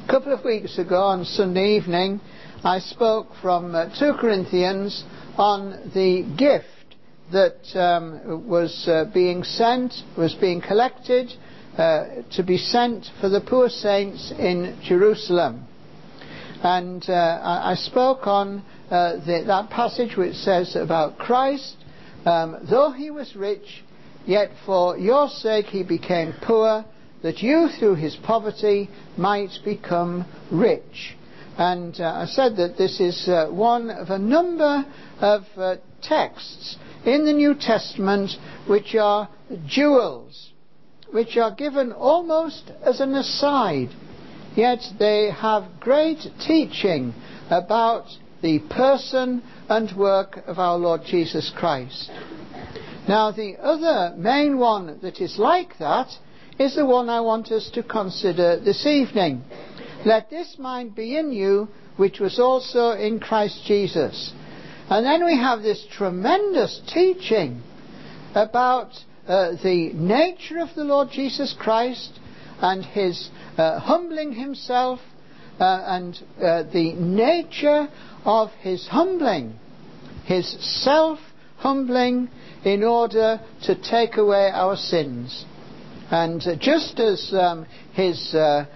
A couple of weeks ago on Sunday evening, I spoke from 2 Corinthians on the gift that was being collected to be sent for the poor saints in Jerusalem. And I spoke on that passage which says about Christ, though he was rich, yet for your sake he became poor, that you through his poverty might become rich. And I said that this is one of a number of texts in the New Testament which are jewels, which are given almost as an aside, yet they have great teaching about the person and work of our Lord Jesus Christ. Now, the other main one that is like that is the one I want us to consider this evening. Let this mind be in you, which was also in Christ Jesus. And then we have this tremendous teaching about the nature of the Lord Jesus Christ and his humbling himself and the nature of his humbling, his self-humbling in order to take away our sins. And just as his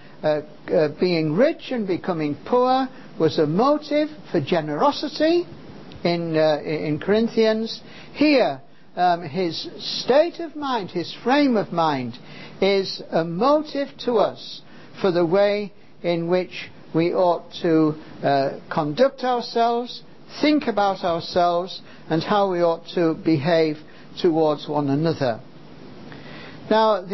being rich and becoming poor was a motive for generosity in Corinthians, here his state of mind, his frame of mind, is a motive to us for the way in which we ought to conduct ourselves, think about ourselves, and how we ought to behave towards one another. Now,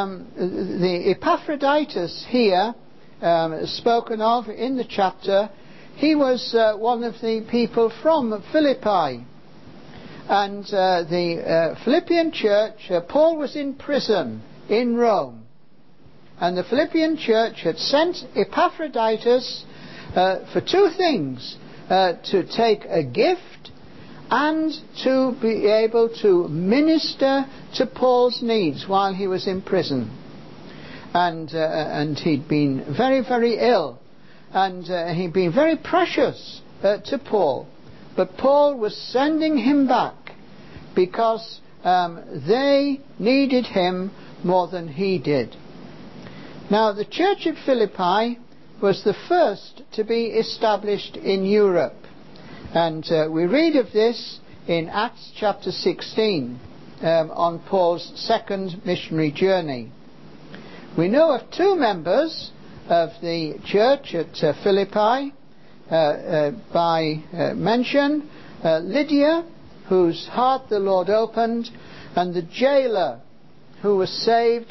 the Epaphroditus here, spoken of in the chapter, he was one of the people from Philippi. And the Philippian church, Paul was in prison in Rome. And the Philippian church had sent Epaphroditus for two things: to take a gift and to be able to minister to Paul's needs while he was in prison. And he'd been very, very ill, and he'd been very precious to Paul. But Paul was sending him back because they needed him more than he did. Now, the church at Philippi was the first to be established in Europe. And we read of this in Acts chapter 16 on Paul's second missionary journey. We know of two members of the church at Philippi by mention: Lydia, whose heart the Lord opened, and the jailer, who was saved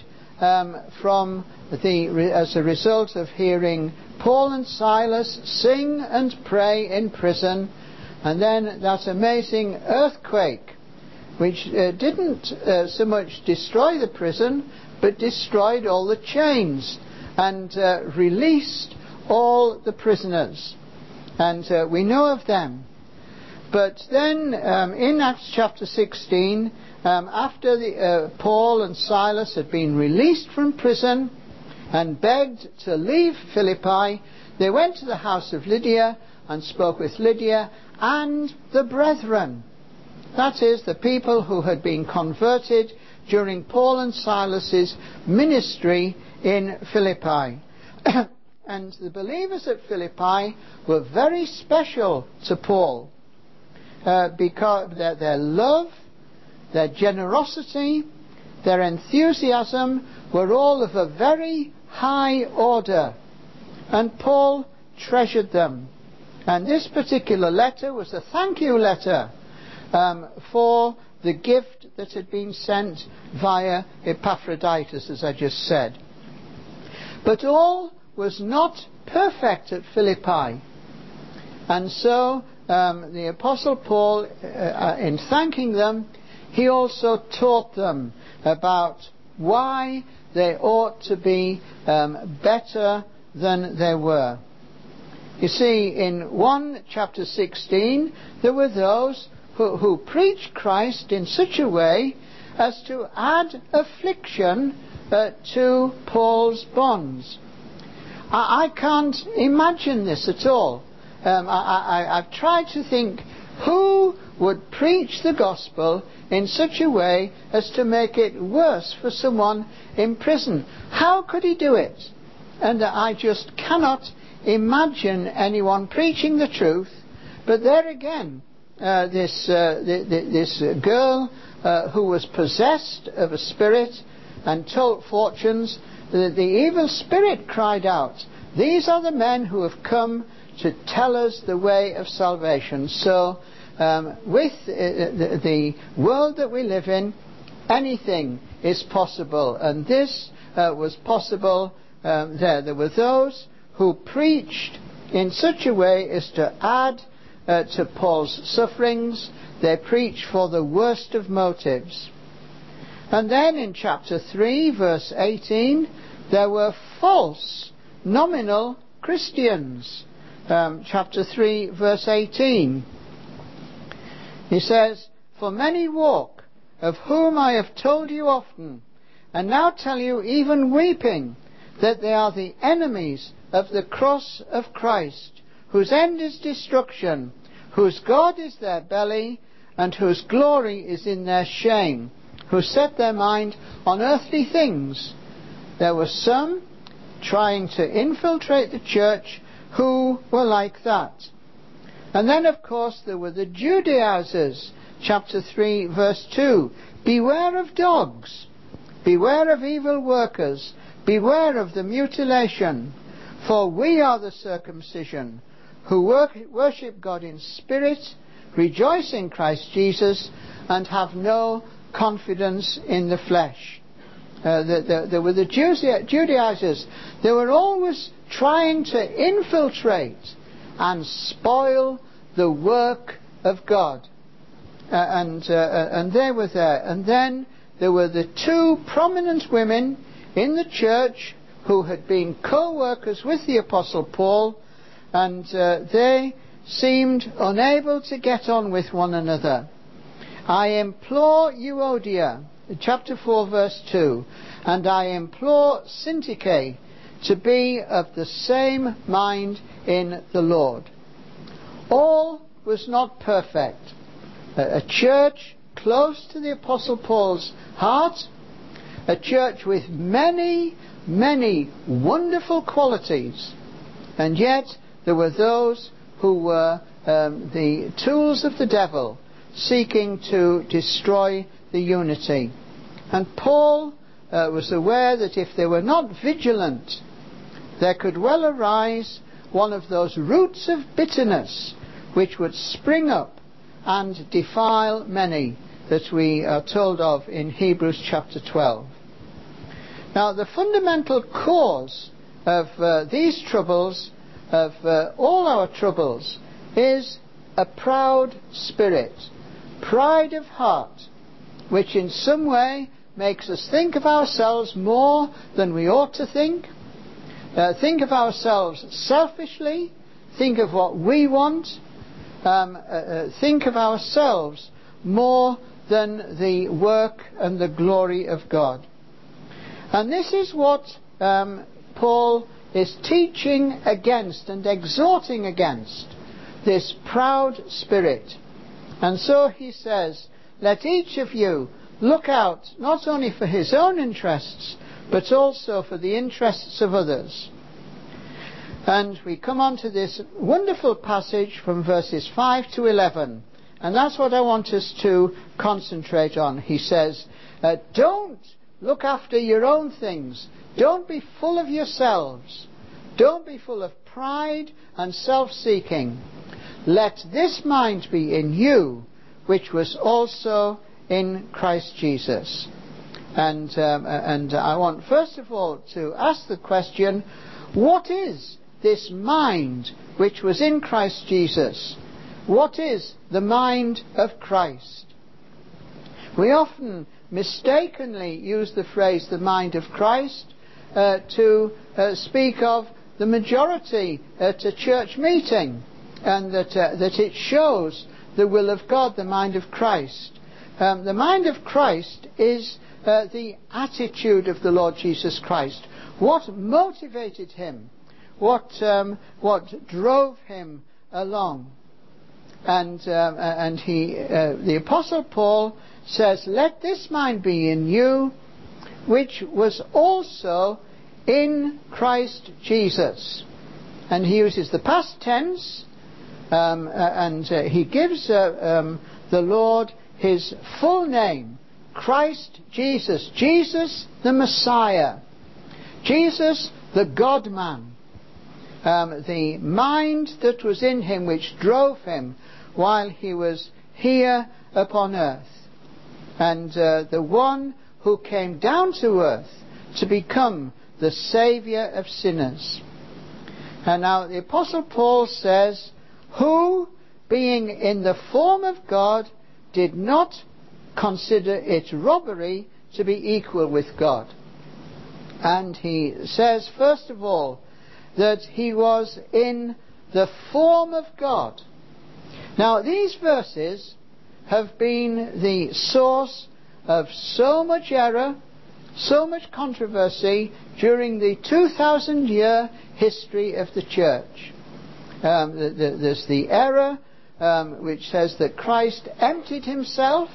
as a result of hearing Paul and Silas sing and pray in prison. And then that amazing earthquake, which didn't so much destroy the prison, but destroyed all the chains and released all the prisoners. And we know of them. But then in Acts chapter 16, after Paul and Silas had been released from prison and begged to leave Philippi, they went to the house of Lydia and spoke with Lydia and the brethren. That is, the people who had been converted during Paul and Silas's ministry in Philippi. And the believers at Philippi were very special to Paul because their love, their generosity, their enthusiasm were all of a very high order, and Paul treasured them. And this particular letter was a thank you letter for the gift that had been sent via Epaphroditus, as I just said. But all was not perfect at Philippi. And so the Apostle Paul, in thanking them, he also taught them about why they ought to be better than they were. You see, in 1 chapter 16, there were those who preached Christ in such a way as to add affliction to Paul's bonds. I can't imagine this at all. I've tried to think who would preach the gospel in such a way as to make it worse for someone in prison. How could he do it? And I just cannot imagine anyone preaching the truth. But there again, this girl who was possessed of a spirit and told fortunes, the evil spirit cried out, "These are the men who have come to tell us the way of salvation." So with the world that we live in, anything is possible, and this was possible there. There were those who preached in such a way as to add to Paul's sufferings. They preached for the worst of motives. And then in chapter 3 verse 18, there were false nominal Christians. Chapter 3 verse 18, he says, "For many walk, of whom I have told you often, and now tell you even weeping, that they are the enemies of the cross of Christ, whose end is destruction, whose God is their belly, and whose glory is in their shame, who set their mind on earthly things." There were some trying to infiltrate the church who were like that. And then, of course, there were the Judaizers. Chapter 3, verse 2. "Beware of dogs, beware of evil workers, beware of the mutilation, for we are the circumcision, who worship God in spirit, rejoice in Christ Jesus, and have no confidence in the flesh." There were the Judaizers. They were always trying to infiltrate and spoil the work of God. And they were there. And then there were the two prominent women in the church who had been co-workers with the Apostle Paul, and they seemed unable to get on with one another. "I implore Euodia," chapter 4 verse 2, "and I implore Syntyche to be of the same mind in the Lord." All was not perfect. A church close to the Apostle Paul's heart, a church with many, many wonderful qualities, and yet there were those who were the tools of the devil, seeking to destroy the unity. And Paul was aware that if they were not vigilant, there could well arise one of those roots of bitterness which would spring up and defile many, that we are told of in Hebrews chapter 12. Now, the fundamental cause of these troubles, of all our troubles, is a proud spirit, pride of heart, which in some way makes us think of ourselves more than we ought to think of ourselves selfishly, think of what we want, think of ourselves more than the work and the glory of God. And this is what Paul is teaching against and exhorting against, this proud spirit. And so he says, "Let each of you look out not only for his own interests, but also for the interests of others." And we come on to this wonderful passage from verses 5 to 11. And that's what I want us to concentrate on. He says, don't look after your own things. Don't be full of yourselves. Don't be full of pride and self-seeking. Let this mind be in you, which was also in Christ Jesus. And I want first of all to ask the question, what is this mind which was in Christ Jesus? What is the mind of Christ? We often mistakenly use the phrase the mind of Christ to speak of the majority at a church meeting, and that it shows the will of God, the mind of Christ. The mind of Christ is the attitude of the Lord Jesus Christ. What motivated him what drove him along. And the Apostle Paul says, "Let this mind be in you, which was also in Christ Jesus." And he uses the past tense, and he gives the Lord his full name, Christ Jesus. Jesus the Messiah. Jesus the God-man. The mind that was in him which drove him while he was here upon earth. And the one who came down to earth to become the Saviour of sinners. And now the Apostle Paul says, "Who, being in the form of God, did not consider it robbery to be equal with God." And he says, first of all, that he was in the form of God. Now, these verses have been the source of so much error, so much controversy during the 2,000-year history of the church. There's the error which says that Christ emptied himself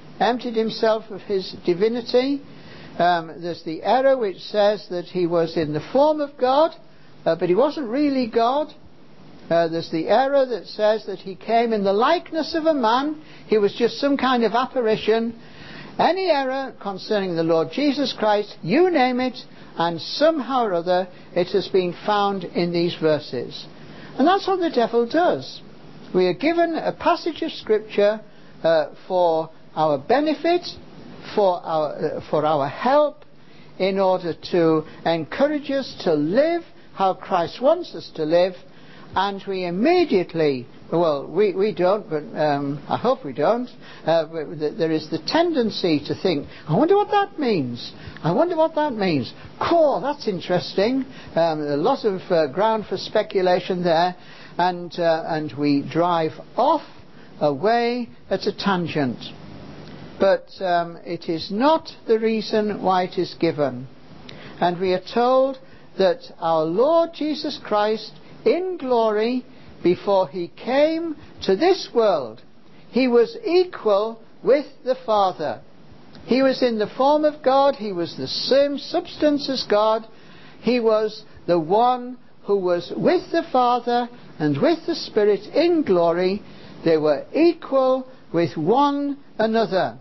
of his divinity. There's the error which says that he was in the form of God, but he wasn't really God. There's the error that says that he came in the likeness of a man. He was just some kind of apparition. Any error concerning the Lord Jesus Christ, you name it, and somehow or other it has been found in these verses. And that's what the devil does. We are given a passage of Scripture for our benefit, for our help, in order to encourage us to live how Christ wants us to live, and we immediately, well, we don't, but I hope we don't, there is the tendency to think, I wonder what that means. I wonder what that means. Cool, that's interesting. A lot of ground for speculation there, and we drive off away at a tangent. But it is not the reason why it is given. And we are told that our Lord Jesus Christ, in glory, before he came to this world, he was equal with the Father. He was in the form of God. He was the same substance as God. He was the one who was with the Father and with the Spirit in glory. They were equal with one another.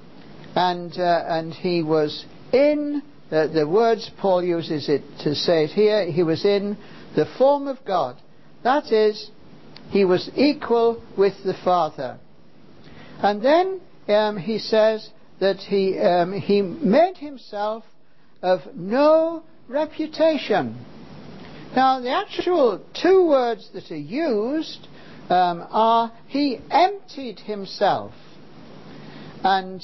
And he was in, the words Paul uses it to say it here, he was in the form of God. That is, he was equal with the Father. And then he says that he made himself of no reputation. Now, the actual two words that are used are, he emptied himself and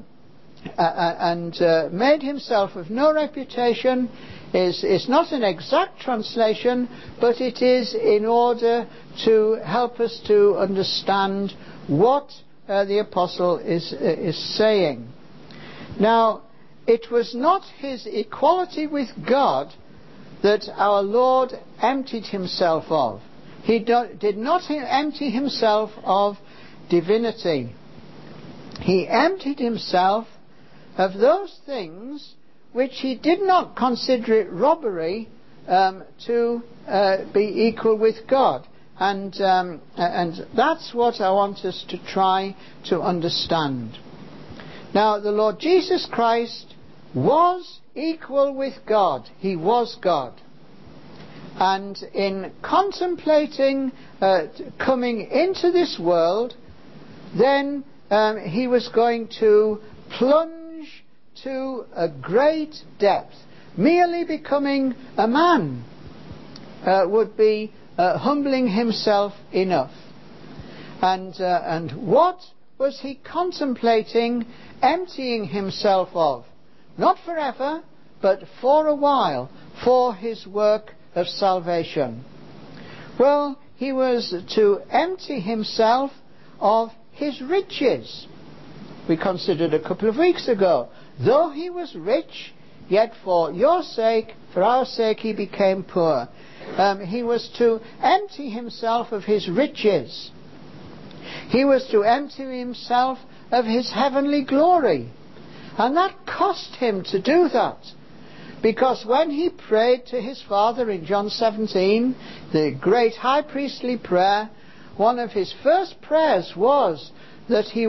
made himself of no reputation is not an exact translation, but it is in order to help us to understand what the apostle is saying. Now, it was not his equality with God that our Lord emptied himself of. He did not empty himself of divinity. He emptied himself of those things which he did not consider it robbery to be equal with God. And that's what I want us to try to understand. Now, the Lord Jesus Christ was equal with God. He was God. And in contemplating coming into this world, then he was going to plunge to a great depth. Merely becoming a man would be humbling himself enough. And what was he contemplating emptying himself of? Not forever, but for a while, for his work of salvation. Well, he was to empty himself of his riches. We considered a couple of weeks ago, though he was rich, yet for your sake, for our sake, he became poor. he was to empty himself of his riches. He was to empty himself of his heavenly glory. And that cost him to do that. Because when he prayed to his Father in John 17, the great high priestly prayer, one of his first prayers was that he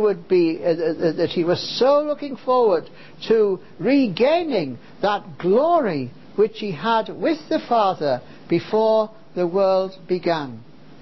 was so looking forward to regaining that glory which he had with the Father before the world began.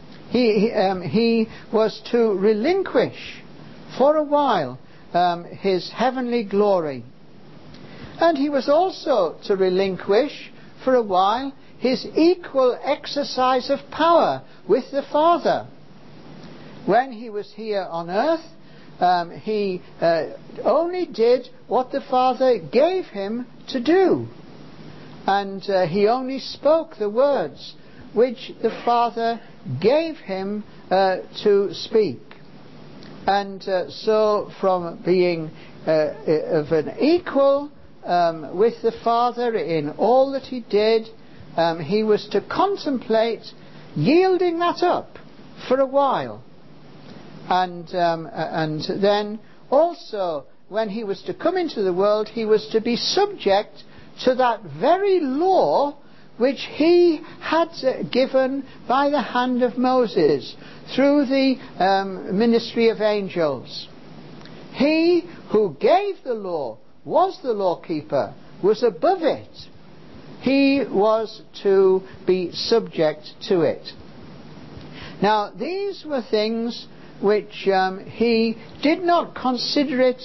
He was to relinquish for a while his heavenly glory. And he was also to relinquish for a while his equal exercise of power with the Father. When he was here on earth, he only did what the Father gave him to do. And he only spoke the words which the Father gave him to speak. And so from being of an equal with the Father in all that he did, he was to contemplate yielding that up for a while. And then also when he was to come into the world, he was to be subject to that very law which he had given by the hand of Moses through the ministry of angels. He who gave the law was the lawkeeper, was above it. He was to be subject to it. Now, these were things which he did not consider it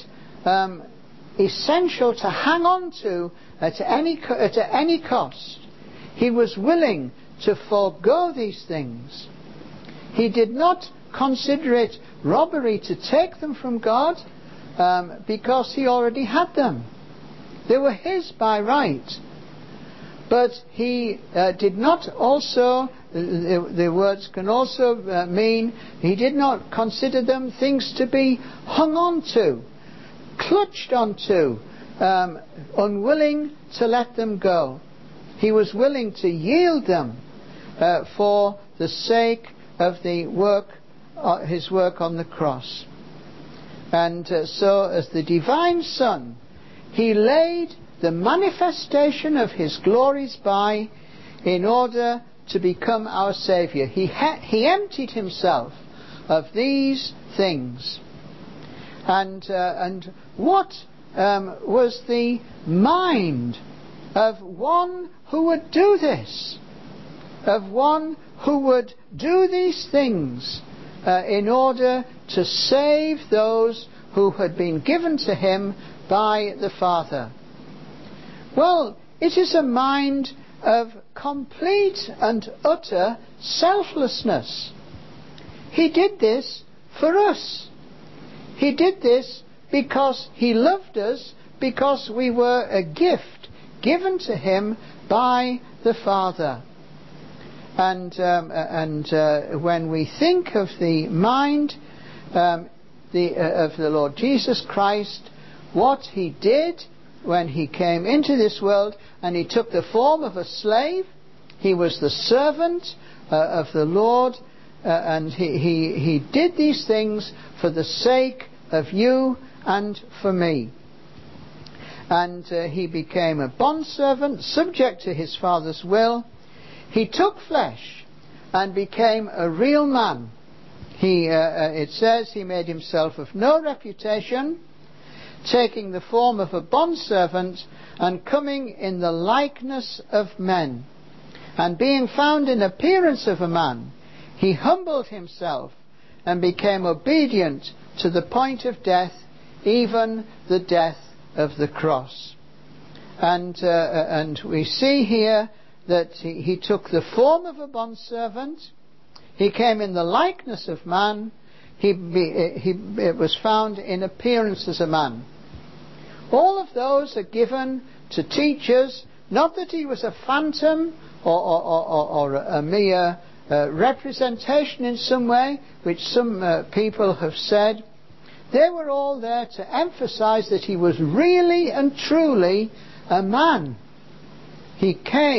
essential to hang on to at any cost. He was willing to forego these things. He did not consider it robbery to take them from God because he already had them. They were his by right. But he did not also, the words can also mean, he did not consider them things to be hung on to, clutched onto, unwilling to let them go. He was willing to yield them for the sake of the work, his work on the cross. And so as the divine Son, he laid the manifestation of his glories by in order to become our Saviour. He emptied himself of these things. And what was the mind of one who would do this? Of one who would do these things in order to save those who had been given to him by the Father? Well, it is a mind of complete and utter selflessness. He did this for us. He did this because he loved us, because we were a gift given to him by the Father. And when we think of the mind of the Lord Jesus Christ, what he did when he came into this world, and he took the form of a slave, he was the servant of the Lord, and he did these things for the sake of you and for me. And he became a bondservant, subject to his Father's will. He took flesh and became a real man. It says he made himself of no reputation, taking the form of a bondservant and coming in the likeness of men. And being found in appearance of a man, he humbled himself and became obedient to the point of death, even the death of the cross. And we see here that he took the form of a bondservant, he came in the likeness of man, it was found in appearance as a man. All of those are given to teach us, not that he was a phantom or a mere representation in some way, which some people have said. They were all there to emphasize that he was really and truly a man. He came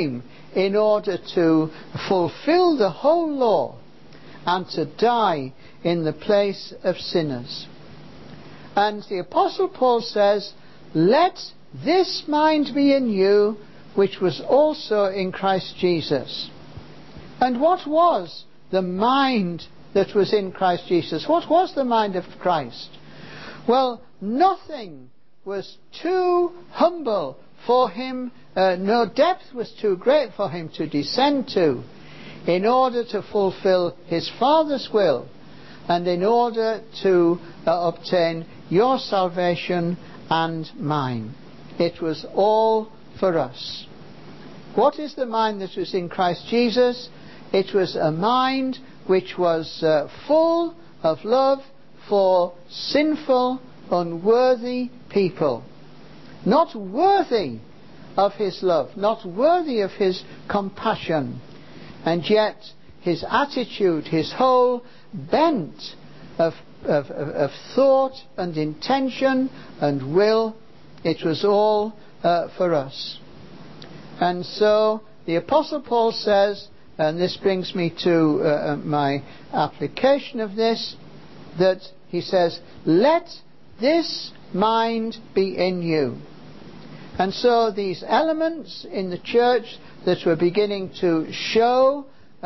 in order to fulfill the whole law and to die in the place of sinners. And the Apostle Paul says, let this mind be in you, which was also in Christ Jesus. And what was the mind that was in Christ Jesus? What was the mind of Christ? Well, nothing was too humble for him, no depth was too great for him to descend to, in order to fulfill his Father's will and in order to obtain your salvation and mine. It was all for us. What is the mind that was in Christ Jesus? It was a mind which was full of love for sinful, unworthy people. Not worthy of his love, not worthy of his compassion. And yet his attitude, his whole bent of thought and intention and will, it was all for us. And so the Apostle Paul says, and this brings me to my application of this, that he says, let this mind be in you. And so these elements in the church that were beginning to show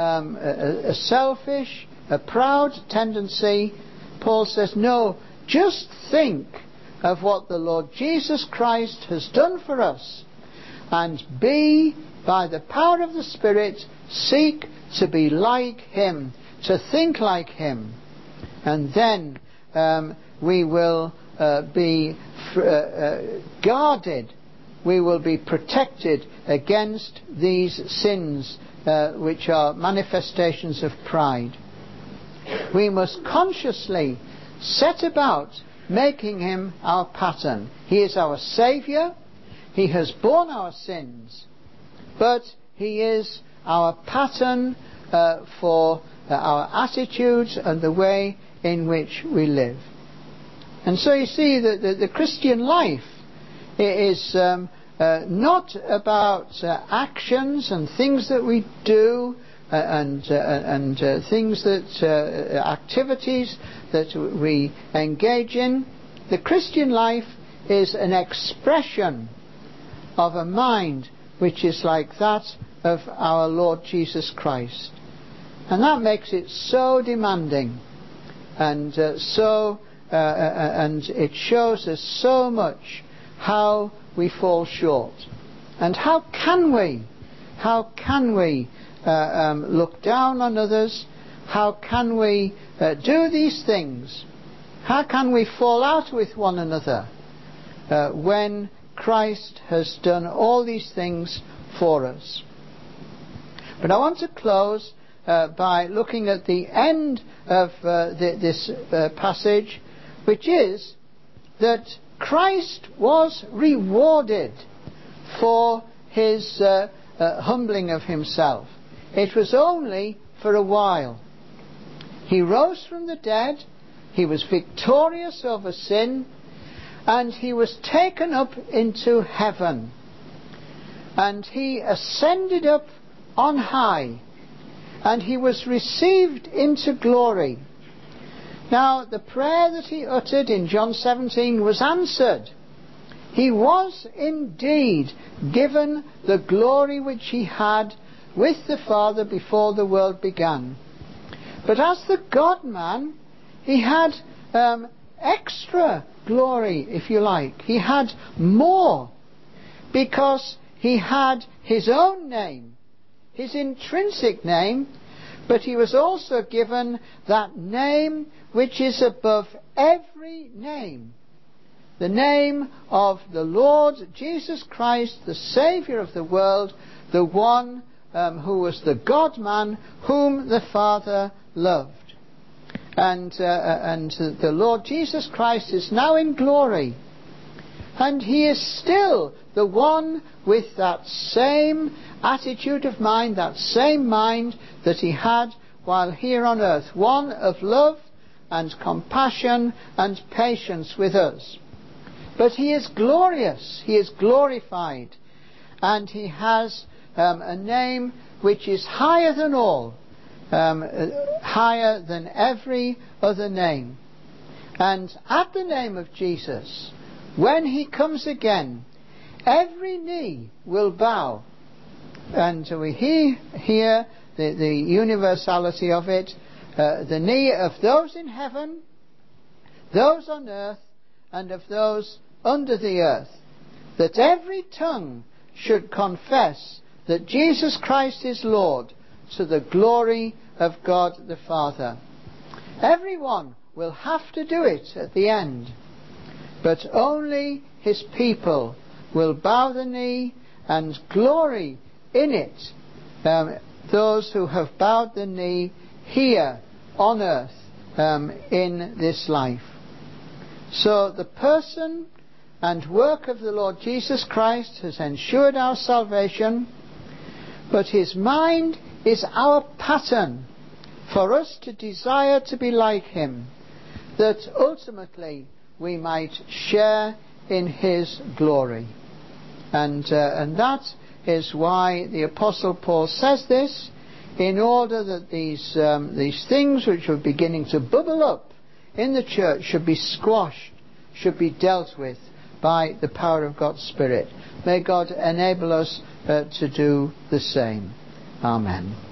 a selfish, a proud tendency, Paul says, no, just think of what the Lord Jesus Christ has done for us, and be, by the power of the Spirit, seek to be like him, to think like him. And then we will be guarded, we will be protected against these sins which are manifestations of pride. We must consciously set about making him our pattern. He is our Saviour, he has borne our sins, but he is our pattern for our attitudes and the way in which we live. And so you see that the Christian life is not about actions and things that we do and things that activities that we engage in. The Christian life is an expression of a mind which is like that of our Lord Jesus Christ. And that makes it so demanding and and it shows us so much how we fall short. And how can we look down on others? How can we do these things? How can we fall out with one another when Christ has done all these things for us? But I want to close by looking at the end of this passage, which is that Christ was rewarded for his humbling of himself. It was only for a while. He rose from the dead, he was victorious over sin, and he was taken up into heaven. And he ascended up on high, and he was received into glory. Now, the prayer that he uttered in John 17 was answered. He was indeed given the glory which he had with the Father before the world began. But as the God-man, he had extra glory, if you like. He had more, because he had his own name, his intrinsic name, but he was also given that name which is above every name, the name of the Lord Jesus Christ, the Saviour of the world, the one who was the God-man whom the Father loved. And the Lord Jesus Christ is now in glory, and he is still the one with that same attitude of mind, that same mind that he had while here on earth, one of love and compassion and patience with us. But he is glorious, he is glorified, and he has a name which is higher than all, higher than every other name. And at the name of Jesus, when he comes again, every knee will bow. And we hear the universality of it, the knee of those in heaven, those on earth, and of those under the earth, that every tongue should confess that Jesus Christ is Lord, to the glory of God the Father. Everyone will have to do it at the end, but only his people will bow the knee and glory in it, those who have bowed the knee here on earth in this life. So the person and work of the Lord Jesus Christ has ensured our salvation, but his mind is our pattern for us to desire to be like him, that ultimately we might share in his glory. And that is why the Apostle Paul says this, in order that these things which are beginning to bubble up in the church should be squashed, should be dealt with by the power of God's Spirit. May God enable us to do the same. Amen.